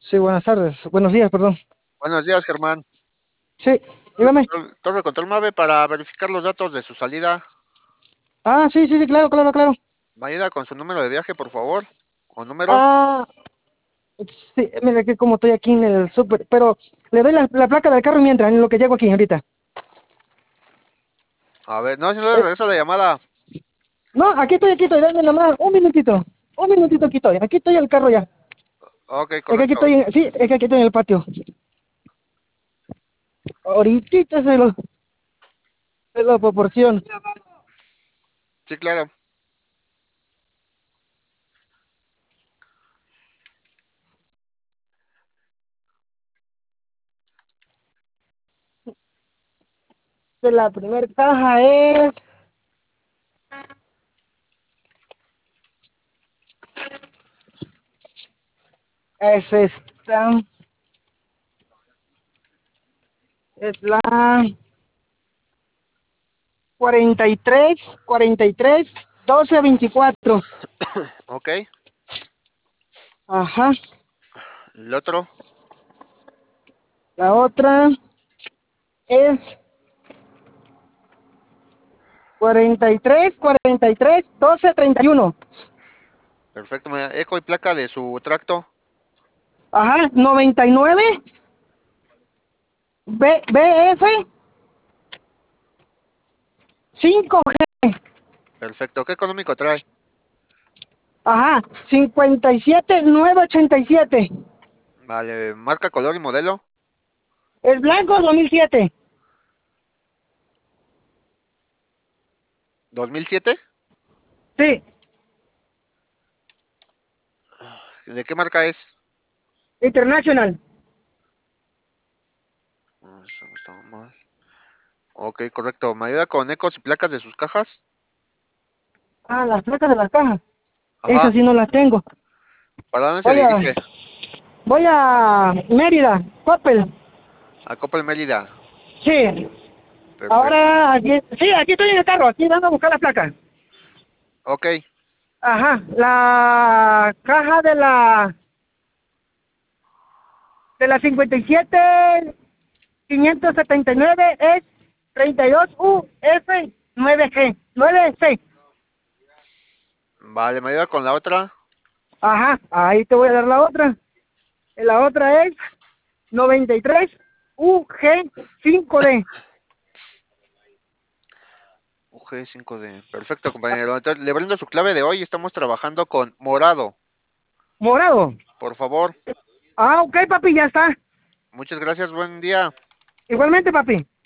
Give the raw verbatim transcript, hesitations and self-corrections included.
Sí, buenas tardes. Buenos días, perdón. Buenos días, Germán. Sí, Torre dígame. Control, Torre Control Mave para verificar los datos de su salida. Ah, sí, sí, sí, claro, claro, claro. ¿Me ayuda con su número de viaje, por favor? ¿O números? Ah, sí, mire que como estoy aquí en el súper, pero le doy la, la placa del carro mientras, en lo que llego aquí ahorita. A ver, no, si no le Eh, regreso la llamada. no, aquí estoy, aquí estoy, dame nomás un minutito. Un minutito aquí estoy. Aquí estoy el carro ya. Ok, Es que aquí correcto. estoy, en- sí, es que aquí estoy en el patio. Ahorita se lo, se lo proporciono. Sí, claro. De la primera caja es, es esta, es la cuarenta y tres, cuarenta y tres, doce, veinticuatro. Ok. Ajá. El otro. La otra es cuarenta y tres, cuarenta y tres, doce, treinta y uno. Perfecto. me- Eco y placa de su tracto. Ajá, noventa y nueve, B, BF cinco G. Perfecto. ¿Qué económico trae? Ajá, cincuenta y siete, novecientos ochenta y siete. Vale. Marca, color y modelo. El blanco dos mil siete. ¿dos mil siete? Sí, ¿De qué marca es? International. Ah, eso no está mal. Ok, correcto. ¿Me ayuda con ecos y placas de sus cajas? Ah, las placas de las cajas. Esas Ajá. sí no las tengo. ¿Para dónde se Voy a, dirige? voy a Mérida, Coppel. A Coppel Mérida. Sí. Perfecto. Ahora, aquí, sí, aquí estoy en el carro. Aquí van a buscar las placas. Ok. Ajá, la caja de la de la cincuenta y siete quinientos setenta y nueve es treinta y dos U F nueve G, nueve C. Vale, ¿me ayuda con la otra? Ajá, ahí te voy a dar la otra. La otra es noventa y tres U G cinco D. U G cinco D. Perfecto, compañero. Entonces, le brindo su clave de hoy. Estamos trabajando con morado. Morado. Por favor. Ah, ok, papi, ya está. Muchas gracias. Buen día. Igualmente, papi.